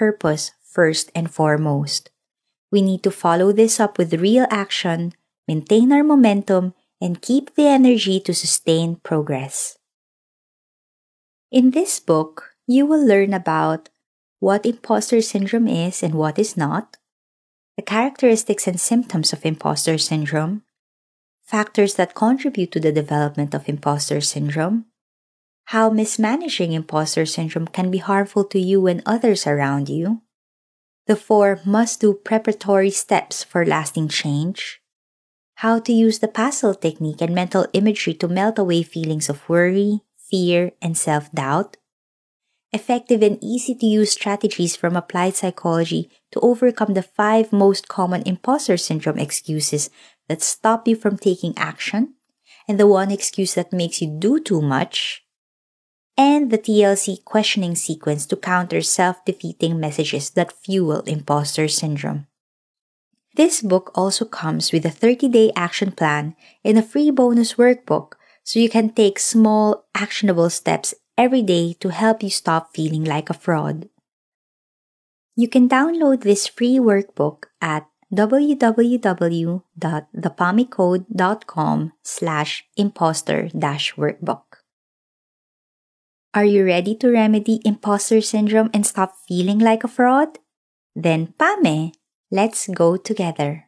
purpose first and foremost. We need to follow this up with real action, maintain our momentum, and keep the energy to sustain progress. In this book, you will learn about what imposter syndrome is and what is not, the characteristics and symptoms of imposter syndrome, factors that contribute to the development of imposter syndrome, how mismanaging imposter syndrome can be harmful to you and others around you, the 4 must-do preparatory steps for lasting change, how to use the puzzle technique and mental imagery to melt away feelings of worry, fear, and self-doubt, effective and easy-to-use strategies from applied psychology to overcome the 5 most common imposter syndrome excuses that stop you from taking action, and the 1 excuse that makes you do too much, and the TLC questioning sequence to counter self-defeating messages that fuel imposter syndrome. This book also comes with a 30-day action plan and a free bonus workbook so you can take small, actionable steps every day to help you stop feeling like a fraud. You can download this free workbook at www.thepamicode.com/imposter-workbook. Are you ready to remedy imposter syndrome and stop feeling like a fraud? Then Pame, let's go together.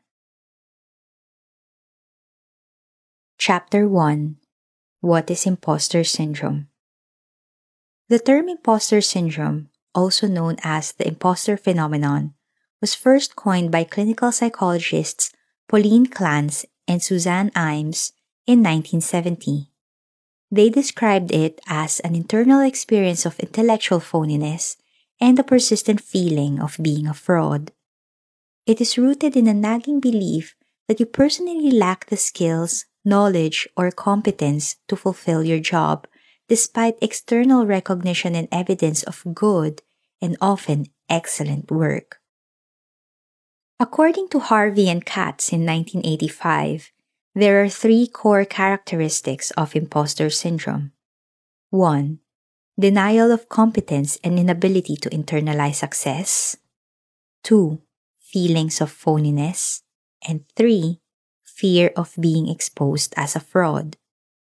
Chapter 1. What is imposter syndrome? The term imposter syndrome, also known as the imposter phenomenon, was first coined by clinical psychologists Pauline Clance and Suzanne Imes in 1970. They described it as an internal experience of intellectual phoniness and a persistent feeling of being a fraud. It is rooted in a nagging belief that you personally lack the skills, knowledge, or competence to fulfill your job, despite external recognition and evidence of good and often excellent work. According to Harvey and Katz in 1985, there are 3 core characteristics of imposter syndrome. 1. Denial of competence and inability to internalize success. 2. Feelings of phoniness. And 3. Fear of being exposed as a fraud.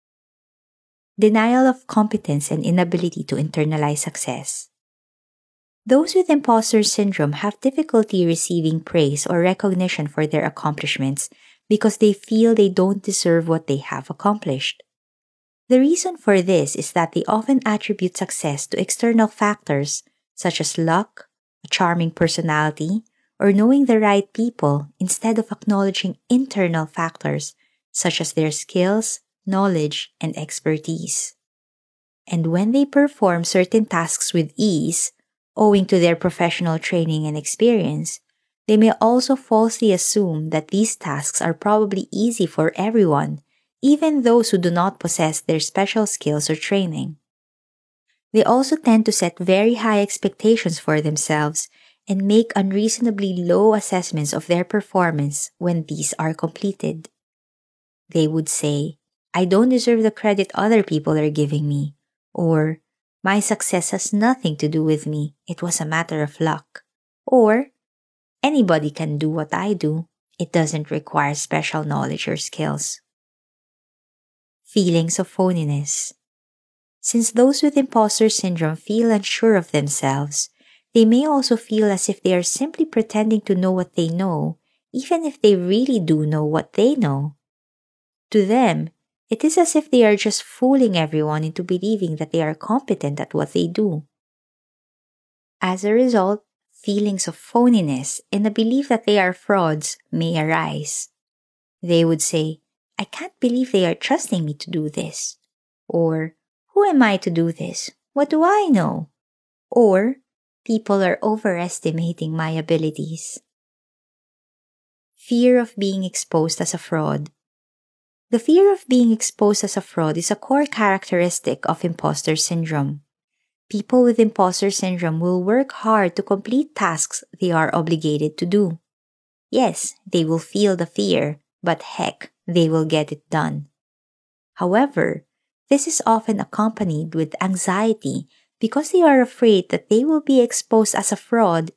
Denial of competence and inability to internalize success. Those with imposter syndrome have difficulty receiving praise or recognition for their accomplishments because they feel they don't deserve what they have accomplished. The reason for this is that they often attribute success to external factors such as luck, a charming personality, or knowing the right people instead of acknowledging internal factors such as their skills, knowledge, and expertise. And when they perform certain tasks with ease, owing to their professional training and experience, they may also falsely assume that these tasks are probably easy for everyone, even those who do not possess their special skills or training. They also tend to set very high expectations for themselves and make unreasonably low assessments of their performance when these are completed. They would say, "I don't deserve the credit other people are giving me," or "My success has nothing to do with me, it was a matter of luck," or "Anybody can do what I do, it doesn't require special knowledge or skills." Feelings of phoniness. Since those with imposter syndrome feel unsure of themselves, they may also feel as if they are simply pretending to know what they know, even if they really do know what they know. To them, it is as if they are just fooling everyone into believing that they are competent at what they do. As a result, feelings of phoniness and a belief that they are frauds may arise. They would say, "I can't believe they are trusting me to do this," or "Who am I to do this? What do I know?" or "People are overestimating my abilities." Fear of being exposed as a fraud. The fear of being exposed as a fraud is a core characteristic of imposter syndrome. People with imposter syndrome will work hard to complete tasks they are obligated to do. Yes, they will feel the fear, but heck, they will get it done. However, this is often accompanied with anxiety because they are afraid that they will be exposed as a fraud